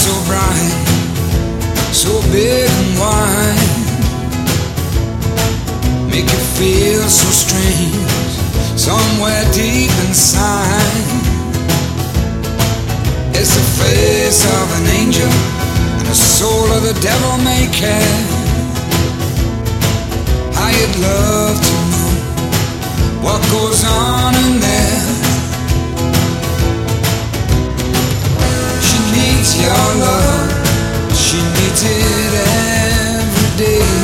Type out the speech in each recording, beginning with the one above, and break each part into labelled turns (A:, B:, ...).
A: so bright, so big and wide, make you feel so strange somewhere deep inside. It's the face of an angel and the soul of the devil may care. I'd love to know what goes on in there. She needs your love, she needs it every day.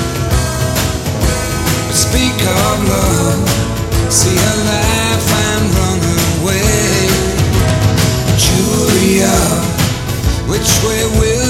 A: But speak of love, see her laugh and run away. Julia, which way will